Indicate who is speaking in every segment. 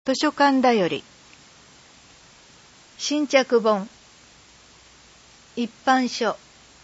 Speaker 1: 図書館だより新着本一般書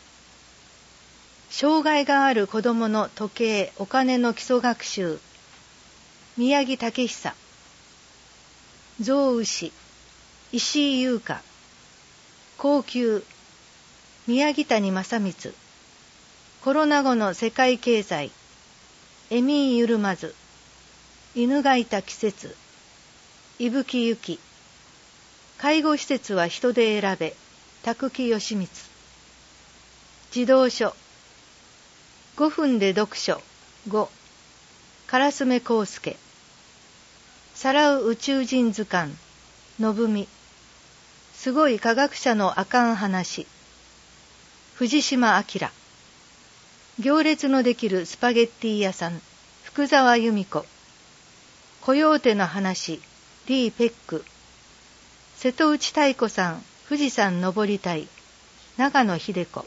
Speaker 1: 障害がある子どもの時計お金の基礎学習宮城武久象牛石井優香高級宮城谷正光コロナ後の世界経済エミーゆるまず犬がいた季節伊吹ゆき介護施設は人で選べ宅木義光児童書5分で読書5烏目康介さらう宇宙人図鑑信美すごい科学者のあかん話藤島明行列のできるスパゲッティ屋さん福沢由美子コヨーテの話リー・ペック瀬戸内太子さん富士山登りたい長野秀子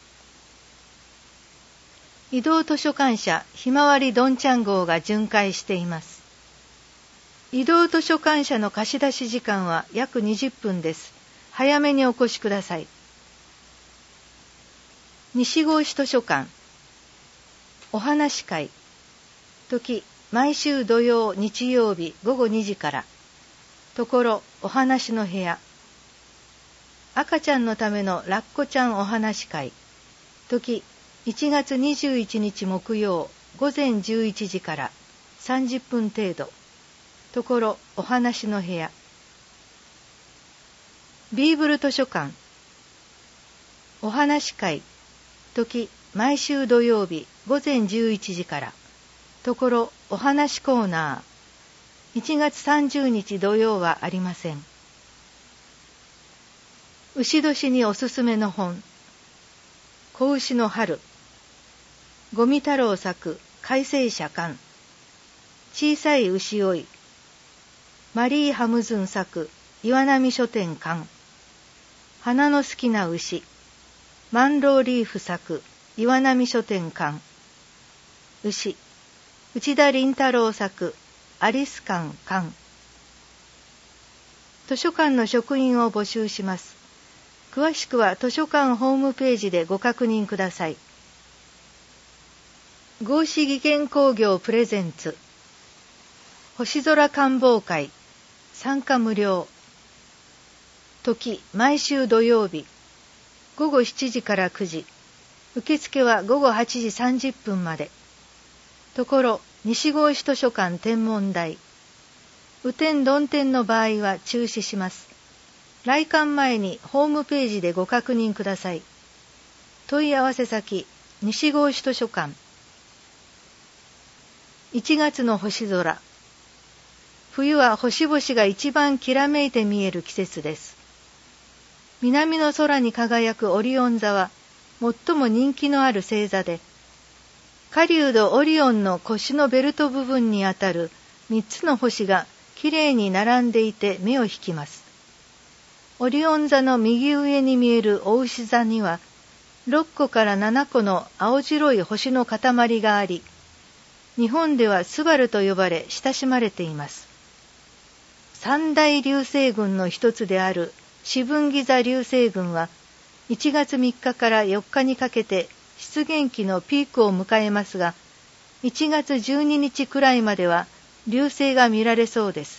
Speaker 1: 移動図書館社ひまわりどんちゃん号が巡回しています。移動図書館社の貸し出し時間は約20分です。早めにお越しください。西郷市図書館お話会時毎週土曜日曜日午後2時からところお話の部屋赤ちゃんのためのラッコちゃんお話会時1月21日木曜午前11時から30分程度ところお話の部屋ビーブル図書館お話会時毎週土曜日午前11時からところお話コーナー1月30日土曜はありません。牛年におすすめの本子牛の春五味太郎作改正社刊小さい牛追いマリー・ハムズン作岩波書店館花の好きな牛マンロー・リーフ作岩波書店館牛内田倫太郎作アリス館館図書館の職員を募集します。詳しくは図書館ホームページでご確認ください。合志技研工業プレゼンツ星空観望会参加無料時毎週土曜日午後7時から9時受付は午後8時30分までところ西郷市図書館天文台雨天曇天の場合は中止します。来館前にホームページでご確認ください。問い合わせ先西郷市図書館1月の星空冬は星々が一番きらめいて見える季節です。南の空に輝くオリオン座は最も人気のある星座で狩人オリオンの腰のベルト部分にあたる3つの星がきれいに並んでいて目を引きます。オリオン座の右上に見えるお牛座には6個から7個の青白い星の塊があり、日本ではスバルと呼ばれ親しまれています。三大流星群の一つである四分岐座流星群は1月3日から4日にかけて出現期のピークを迎えますが、1月12日くらいまでは流星が見られそうです。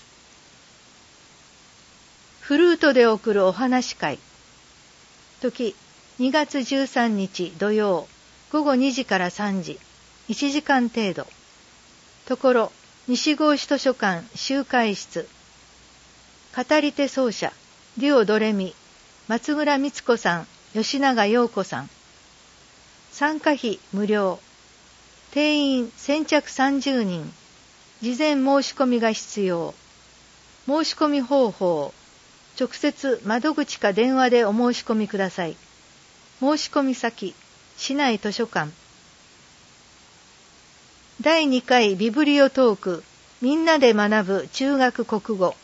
Speaker 1: フルートで送るお話会時2月13日土曜午後2時から3時1時間程度ところ西郷市図書館集会室語り手奏者デュオドレミ松村光子さん吉永陽子さん参加費無料定員先着30人事前申し込みが必要申し込み方法直接窓口か電話でお申し込みください。申し込み先市内図書館第2回ビブリオトークみんなで学ぶ中学国語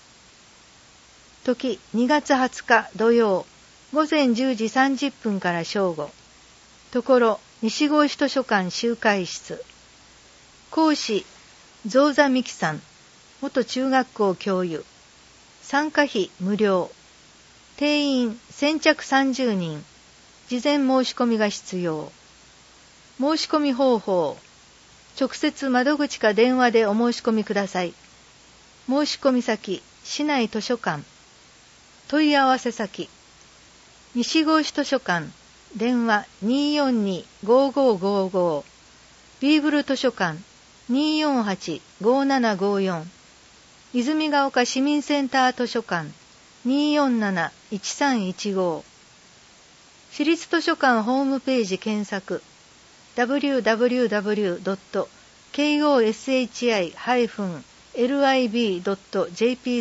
Speaker 1: 時2月20日土曜午前10時30分から正午ところ西郷市図書館集会室講師増座美希さん元中学校教諭。参加費無料。定員先着30人。事前申し込みが必要。申し込み方法。直接窓口か電話でお申し込みください。申し込み先、市内図書館。問い合わせ先、西郷市図書館、電話 242-5555。ビーグル図書館 248-5754。泉ヶ丘市民センター図書館 247-1315。市立図書館ホームページ検索 www.koshi-lib.jp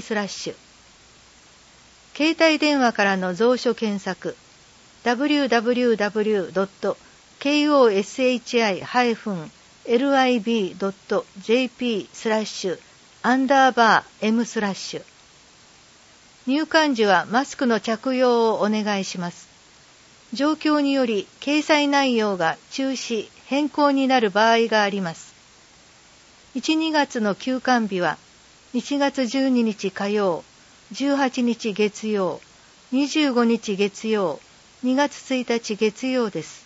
Speaker 1: 携帯電話からの蔵書検索 www.koshi-lib.jp/_m/。入館時はマスクの着用をお願いします。状況により掲載内容が中止・変更になる場合があります。1、2月の休館日は1月12日火曜、18日月曜、25日月曜、2月1日月曜です。